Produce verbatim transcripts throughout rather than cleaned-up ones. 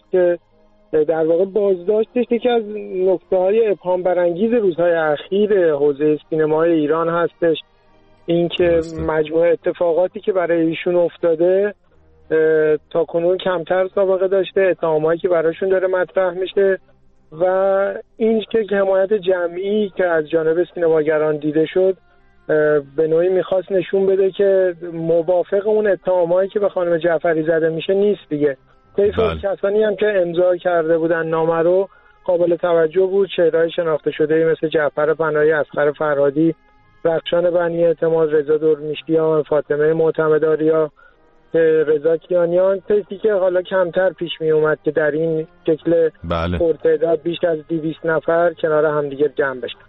که در واقع بازداشتش یکی از نکته‌های ابهام برانگیز روزهای اخیر حوزه سینمای ایران هستش، اینکه مجموعه اتفاقاتی که برای ایشون افتاده تا کنون کمتر سابقه داشته، اتهامایی که براشون داره مطرح میشه و این که حمایت جمعی که از جانب سینماگران دیده شد به نوعی میخواست نشون بده که موافق اون اتهامایی که به خانم جعفری زده میشه نیست دیگه. طیف کسانی هم که امضا کرده بودن نامه رو قابل توجه بود، چهره‌های شناخته شده مثل جعفر پناهی، اصغر فرهادی، رخشان بنی اعتماد، رضا دورمیشتیان، فاطمه معتمدآریا، رضا کیانیان، طیفی که حالا کمتر پیش می اومد که در این شکل بله. پرتعداد بیش از دویست نفر کنار همدیگه جمع بشن.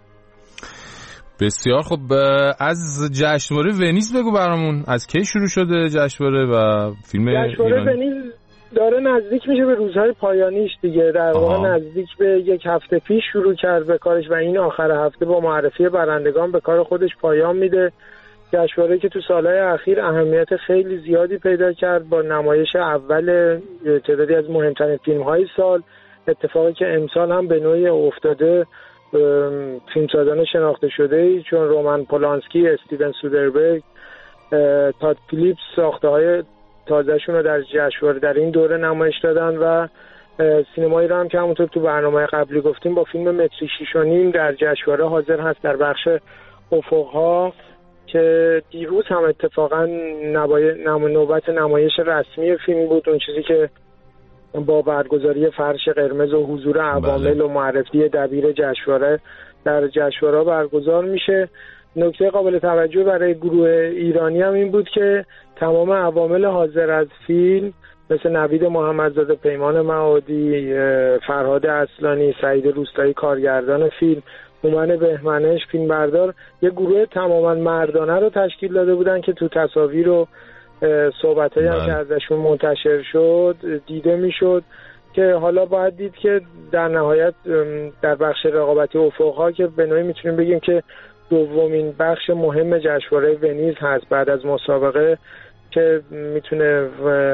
بسیار خب، از جشنواره ونیز بگو برامون، از کی شروع شده جشنواره و فیلم جشنواره ایران؟ ونیز داره نزدیک میشه به روزهای پایانیش دیگه، در واقع نزدیک به یک هفته پیش شروع کرد به کارش و این آخر هفته با معرفی برندگان به کار خودش پایان میده. جشنواره که تو سالهای اخیر اهمیت خیلی زیادی پیدا کرد با نمایش اول تعدادی از مهمترین فیلم‌های سال، اتفاقی که امسال هم به نوعی افتاده فیلمسازان شناخته شده‌ای چون رومن پولانسکی، استیون سودربرگ، تاد فیلیپس ساخته‌های تازه‌شون رو در جشنواره در این دوره نمایش دادن و سینما ایران هم که همونطور تو برنامه قبلی گفتیم با فیلم متری شیش و نیم در جشنواره حاضر هست در بخش افق‌ها که دیروز هم اتفاقا نوبت نمایش رسمی فیلم بود، اون چیزی که با برگزاری فرش قرمز و حضور عوامل و معرفی دبیر جشنواره در جشنواره برگزار میشه. نکته قابل توجه برای گروه ایرانی هم این بود که تمام عوامل حاضر از فیلم مثل نوید محمدزاده، پیمان معادی، فرهاد اصلانی، سعید روستایی کارگردان فیلم، هومن بهمنش فیلمبردار، یه گروه تماما مردانه رو تشکیل داده بودن که تو تصاویر و صحبتایی هم که ازشون منتشر شد دیده میشد که حالا باید دید که در نهایت در بخش رقابتی افق‌ها که به نوعی میتونیم بگیم که دومین بخش مهم جشنواره ونیز هست بعد از مسابقه که میتونه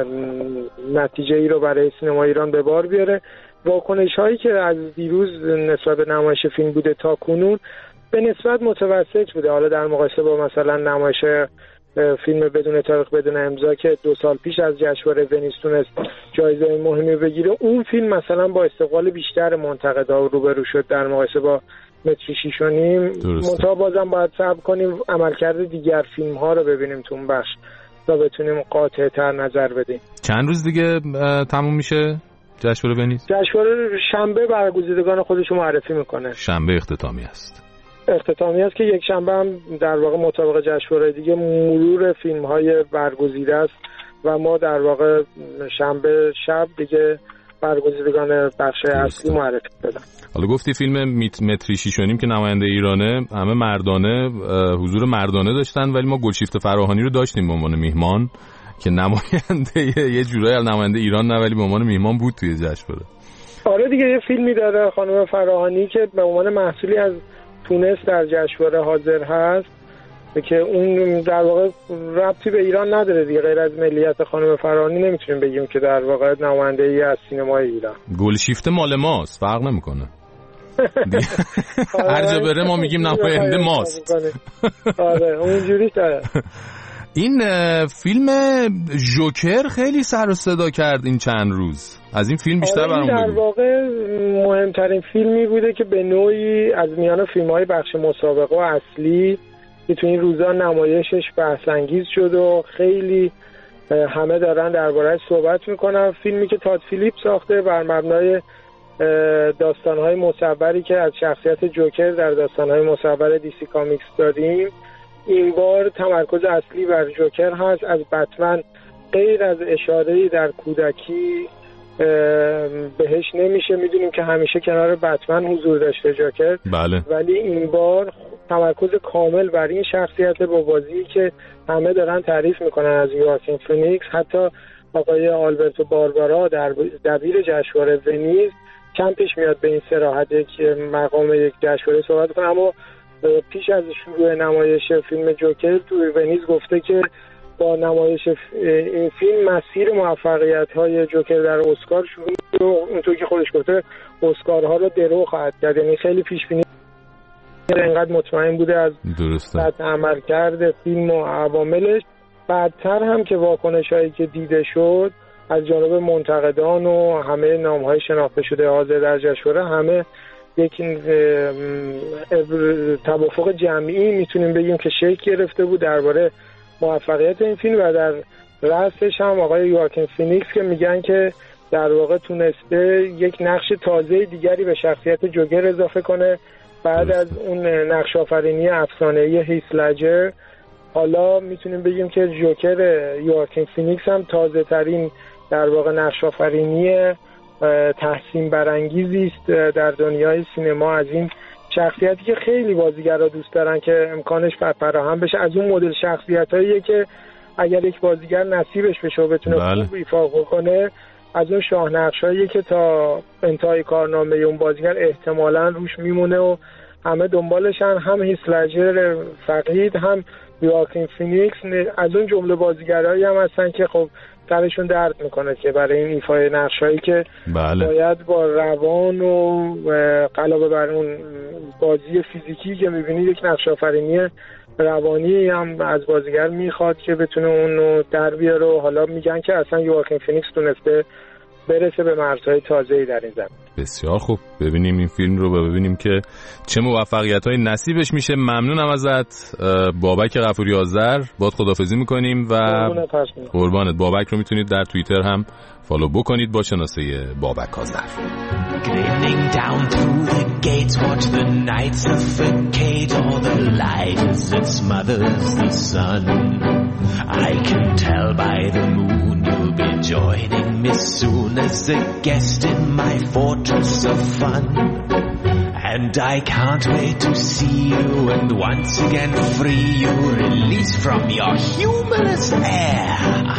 نتیجه ای رو برای سینما ایران به بار بیاره. واکنش هایی که از دیروز نسبت به نمایش فیلم بوده تا کنون به نسبت متوسط بوده، حالا در مقایسه با مثلا نمایش فیلم بدون تاریخ بدون امضا که دو سال پیش از جشنواره ونیز تونست جایزه مهمی بگیره، اون فیلم مثلا با استقبال بیشتر منتقدا روبرو شد در مقایسه با متری شیش و نیم. منتها بازم باید صبر کنیم عملکرد دیگر فیلم ها رو ببینیم تو اون بخش تا بتونیم قاطع تر نظر بدیم. چند روز دیگه تموم میشه جشنواره ونیز؟ جشنواره شنبه برگزیدگان خودشو معرفی میکنه. شنبه اختتامی است. اختتامی است که یک شنبه هم در واقع مطابق جشنواره دیگه مرور فیلم‌های برگزیده است و ما در واقع شنبه شب دیگه برگزیدگان بخش اصلی معرفی دادن. حالا گفتی فیلم متری شیش و نیم که نماینده ایرانه، همه مردانه، حضور مردانه داشتن، ولی ما گلشیفته فراهانی رو داشتیم به عنوان میهمان که نماینده یه جورایی از نماینده ایران نه ولی به عنوان میهمان بود توی جشنواره. آره دیگه، یه فیلمی داره خانم فراهانی که به عنوان محصولی از تونس در جشنواره حاضر هست که اون در واقع ربطی به ایران نداره دیگه، غیر از ملیت خانم فراهانی نمیتونیم بگیم که در واقع نماینده ای از سینمای ایران. گلشیفته مال ماست، فرق نمیکنه. هر جا بره ما میگیم نماینده ماست. آره اونجوری داره. این فیلم جوکر خیلی سر و صدا کرد این چند روز. از این فیلم بیشتر آره برام در بگو. واقع مهمترین فیلمی بوده که به نوعی از میان فیلم‌های بخش مسابقه و اصلی که تو این روزا نمایشش بحث انگیز شد و خیلی همه دارن درباره‌اش صحبت میکنن. فیلمی که تاد فیلیپ ساخته بر مبنای داستان‌های مصوری که از شخصیت جوکر در داستان‌های مصور دیسی کامیکس داریم، این بار تمرکز اصلی بر جوکر هست. از بتمن غیر از اشاره‌ای در کودکی بهش نمیشه. میدونیم که همیشه کنار بتمن حضور داشته جوکر، بله. ولی این بار تمرکز کامل بر این شخصیت با بازی که همه دارن تعریف میکنن از یوآکین فینیکس. حتی آقای آلبرتو باربارا در دبیر جشنواره ونیز کم پیش میاد به این صراحت یک مقام یک جشنواره صحبت کنه، اما پیش از شروع نمایش فیلم جوکر تو ونیز گفته که با نمایش فیلم مسیر موفقیت‌های جوکر در اسکار شروع شد. اونطور که خودش گفته اسکارها رو درو خواهد کرد، یعنی خیلی پیش‌بینی اینقدر مطمئن بوده از سطح عملکرد فیلم و عواملش. بعدتر هم که واکنش‌هایی که دیده شد از جانب منتقدان و همه نام‌های شناخته شده حاضر در جشنواره، همه یک توافق جمعی میتونیم بگیم که شکل گرفته بود درباره موفقیت این فیلم و در رأسش هم آقای یواکین فینیکس که میگن که در واقع تونسته یک نقش تازه دیگری به شخصیت جوکر اضافه کنه بعد از اون نقش آفرینی افسانه‌ای هیث لجر. حالا میتونیم بگیم که جوکر یواکین فینیکس هم تازه ترین در واقع نقش آفرینی تحسین برانگیزی است در دنیای سینما از این شخصیتی که خیلی بازیگرا دوست دارن که امکانش فراهم بشه. از اون مدل شخصیتاییه که اگر یک بازیگر نصیبش بشه و بتونه بله. خوب ایفا کنه، از اون شاهنقشاییه که تا انتهای کارنامه اون بازیگر احتمالاً روش میمونه و همه دنبالشن، هم هیث لجر فقید هم یواکین فینیکس. از اون جمله بازیگرایی هم هستن که خب سرشون درد میکنه که برای این ایفای نقشایی که بله. باید با روان و علاوه بر اون بازی فیزیکی که میبینید یک نقش آفرینی روانی هم از بازیگر میخواد که بتونه اونو در بیاره و حالا میگن که اصلا یواکین فینیکس تونسته برسه به مرزهای تازه‌ای در این زمین. بسیار خوب، ببینیم این فیلم رو و ببینیم که چه موفقیت‌های نصیبش میشه. ممنونم ازت بابک غفوری آذر، باهات خداحافظی میکنیم و قربانت. بابک رو میتونید در توییتر هم فالو بکنید با شناسه بابک آذر. Grinning down through the gates, watch the night suffocate. All the light as it smothers the sun. I can tell by the moon you'll be joining me soon as a guest in my fortress of fun. And I can't wait to see you and once again free you, released from your humorous air.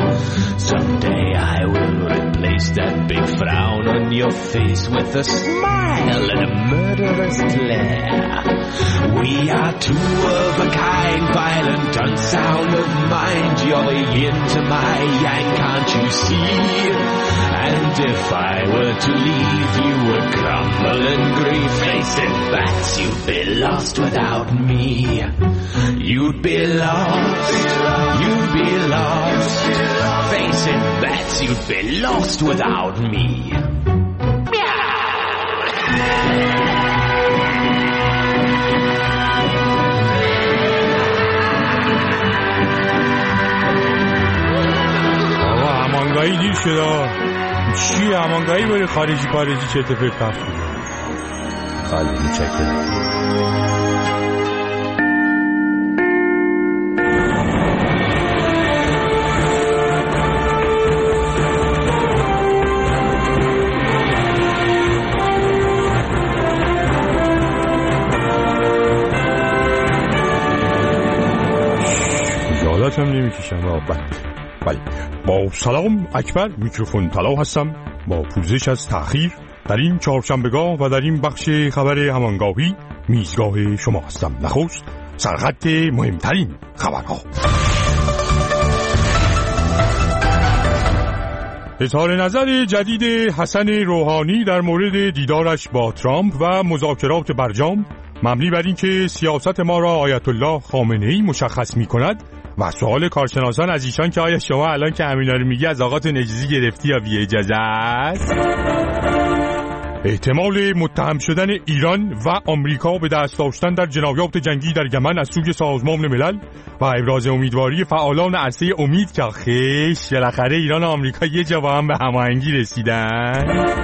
Someday I will replace that big frown on your face with a smile and a murderous glare. We are two of a kind, violent, unsound of mind. You're the yin to my yang, can't you see? And if I were to leave, you would crumble in grief. Face it, bats, you'd be lost without me. You'd be lost, you'd be lost. Face it, bats, you'd be lost without me. آقا همانگاهی دیر شده. چی همانگاهی بری خارجی خارجی چه اتفاقی افتاده؟ خالی متشکرم. یادتم نمیکشم بابا. بله با سلام اکبر میکروفون طلا هستم با پوزش از تأخیر در این چهارشنبهگاه و در این بخش خبر همانگاهی میزگاه شما هستم. نخست سرخط مهمترین خبرها. اظهار نظر جدید حسن روحانی در مورد دیدارش با ترامپ و مذاکرات برجام مبنی بر این که سیاست ما را آیت الله خامنه‌ای مشخص می‌کند و سوال کارشناسان از ایشان که آیا شما الان که همینا رو میگی از آقاتون اجازه گرفتی یا بی اجازه است؟ احتمال متهم شدن ایران و آمریکا به دست داشتن در جنایات جنگی در یمن از سوی سازمان ملل و ابراز امیدواری فعالان عرصه امید که خیش بالاخره ایران و آمریکا یه جا با هم به هماهنگی رسیدن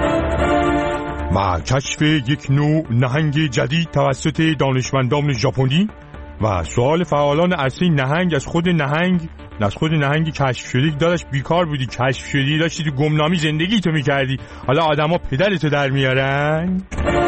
و کشف یک نوع نهنگ جدید توسط دانشمندان ژاپنی و سوال فعالان عرصه نهنگ از خود نهنگ از خود نهنگی کشف شدی داداش بیکار بودی، کشف شدی داشتی تو گمنامی زندگی تو میکردی، حالا آدما پدرتو در میارن.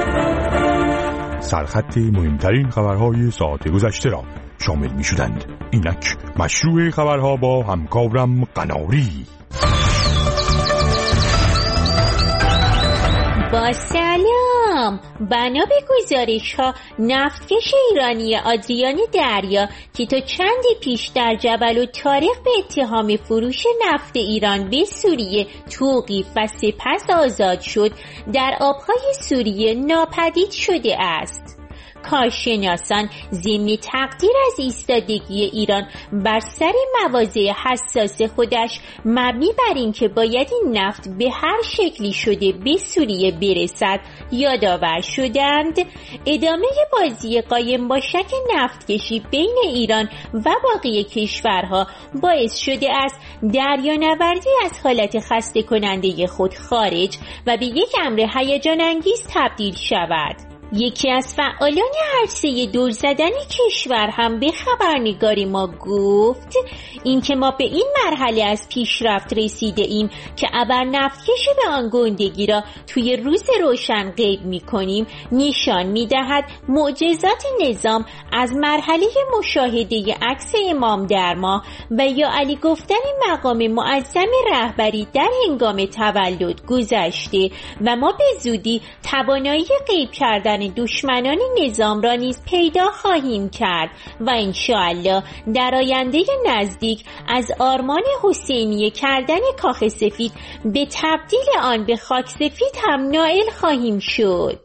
سرخط مهمترین خبرهای ساعت گذشته را شامل میشدند. اینک مشروع خبرها با همکارم قناری. با سلام بنا به گزارش‌ها نفتکش ایرانی آدریان دریا که تا چندی پیش در جبل الطارق به اتهام فروش نفت ایران به سوریه توقیف و سپس آزاد شد، در آبهای سوریه ناپدید شده است. کارشناسان ضمن تقدیر از ایستادگی ایران بر سر مواضع حساس خودش مبنی بر این که باید این نفت به هر شکلی شده به سوریه برسد یادآور شدند ادامه بازی قایم با شک نفتکشی بین ایران و باقی کشورها باعث شده است دریانوردی از حالت خسته کننده خود خارج و به یک امر هیجان انگیز تبدیل شود. یکی از فعالان عرصه دور زدن کشور هم به خبرنگار ما گفت اینکه ما به این مرحله از پیشرفت رسیده ایم که ابر نفتکش به آن گندگی را توی روز روشن غیب می کنیم نشان می دهد معجزات نظام از مرحله مشاهده عکس امام در ماه و یا علی گفتن مقام معظم رهبری در هنگام تولد گذشته و ما به زودی توانایی غیب کردن دشمنان نظام را نیز پیدا خواهیم کرد و انشاءالله در آینده نزدیک از آرمان حسینیه کردن کاخ سفید به تبدیل آن به خاک سفید هم نائل خواهیم شد.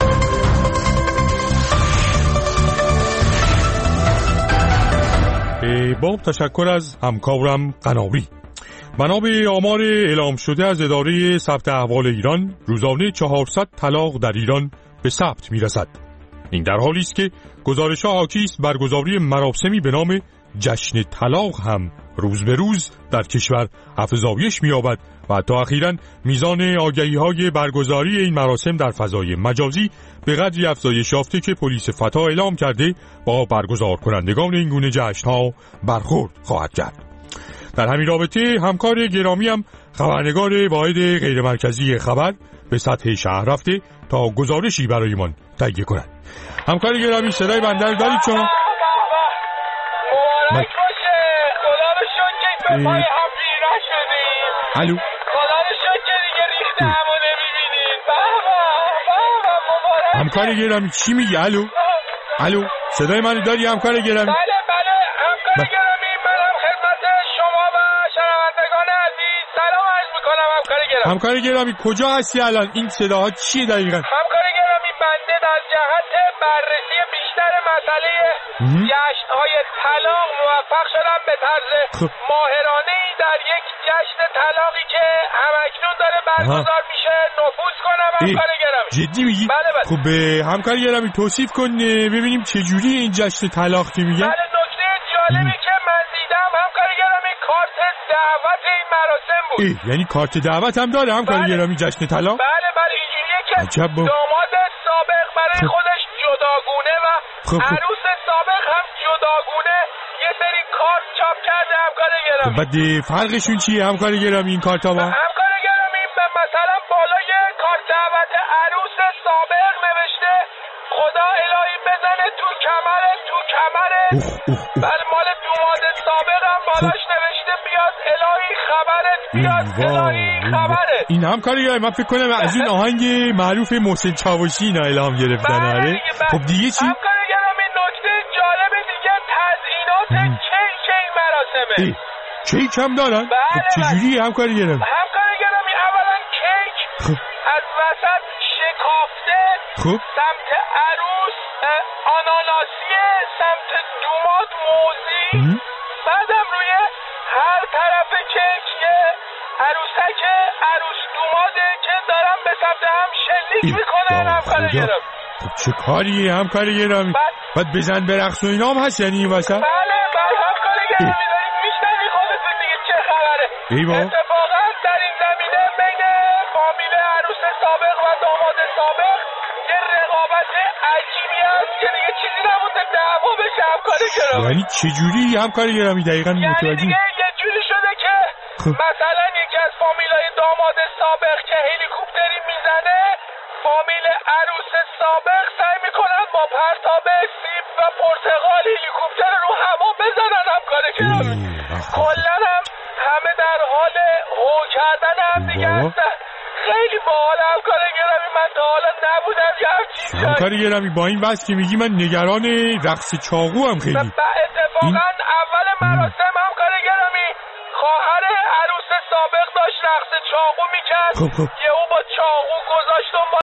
با تشکر از همکارم قناری. بنا به آمار اعلام شده از اداره ثبت احوال ایران، روزانه چهارصد طلاق در ایران به ثبت میرسد. این در حالی است که گزارش‌ها حاکی است برگزاری مراسمی به نام جشن طلاق هم روز به روز در کشور افزایش می‌یابد و تا اخیراً میزان آگهی‌های برگزاری این مراسم در فضای مجازی به قدری افزایش یافته که پلیس فتا اعلام کرده با برگزار کنندگان این گونه جشن‌ها برخورد خواهد کرد. در همین رابطه همکار گرامی هم خبرنگار واحد غیرمرکزی خبر به سطح شهر رفته تا گزارشی برایمان تهیه کند. همکار گرامی صدای بنده رو دارید شما؟ مبارک باشه. خدا رو شکر که به پای هم پیرا شدیم. الو خدا رو شکر دیگه ریخته همو نمیبینید. بابا بابا مبارک. همکار گرامی چی میگی؟ الو الو صدای منو داری همکار گرامی؟ بله بله همکار گرامی منم خدمت شما و شنوندگان عزیز سلام عرض میکنم. همکار گرامی همکار گرامی کجا هستی الان؟ این صداها چیه دقیقاً؟ همکار گرامی بنده در جهت بررسی بیشتر مسئله جشن‌های طلاق موفق شدم به طرز ماهرانه‌ای در یک جشن طلاقی که همکنون داره برگزار میشه نفوذ کنم. همکار گرامی جدی میگی؟ بله بله. خب همکار گرامی توصیف کن ببینیم چه جوری این جشن طلاق که میگن؟ بله نکته جالبی که من دیدم همکار گرامی کارت دعوت این مراسم بود. ای یعنی کارت دعوت هم داره همکار بله. گرامی جشن طلاق؟ بله بله اینجوریه که عجب با. داماد سابق برای خب. خودش جداگونه و خب. عروس سابق هم جداگونه یه سری کارت چاپ کرده همکار گرامی. بعد فرقشون چیه همکار گرامی این کارت ها با؟ همکار گرامی مثلا بالای کارت دعوت عروس سابق نوشته خدا الهی بزنه تو کمره تو کمره. بله مال دوماد سابق هم بالاش نوشته بیاد الهی خبرت بیاد الهی خبرت. این همکار گرامی من فکر کنم از این آهنگ معروف محسن چاوشی اینا الهام گرفتن. آره خب دیگه چی؟ همکار گرامی نکته جالب دیگه تزیینات کیک این مراسمه. کیک هم دارن؟ بله خب چجوری همکار گرامی؟ همکار گرامی اولا کیک خب. از وسط شکافته خب سمت عروس آناناسیه سمت دوماد موزی. بعدم روی هر طرف کیک یه عروسک عروس دوماده که دارن به سمت هم شلیک میکنن همکار گرامی. خب چه کاریه همکار گرامی؟ بعد بزن برقص و اینا هم هست یعنی این وسط؟ بله بله همکار گرامی دارید میشنوی خودتون دیگه چه خبره. ایوا اتفاقا در این زمینه بین فامیل عروس سابق و داماد سابق یه رقابت عجیبی هست که دیگه چیزی نبوده دعوا بشه همکار گرامی. یعنی چجوری همکار گرامی دقیقاً متوجه؟ یعنی دیگه یه جوری شده که مثلا یکی از فامیلای داماد سابق که هلیکوپتری میزنه فامیل عروس سابق سعی میکنن با پرتاب سیب و پرتقال هلیکوپتر رو هوا بزنن همکار گرامی. کلا هم همه در حال هو کردن هم دیگه هستن. خیلی باحال همکار گرامی. من تا حالا نبودم یه همچین جایی. همکار گرامی با این بس که میگی من نگران رقص چاقو هم خیلی. اتفاقا این... اول مراسم همکار گرامی خواهر عروس سابق داشت رقص چاقو میکرد. خب خب یه او با چاقو گذاشت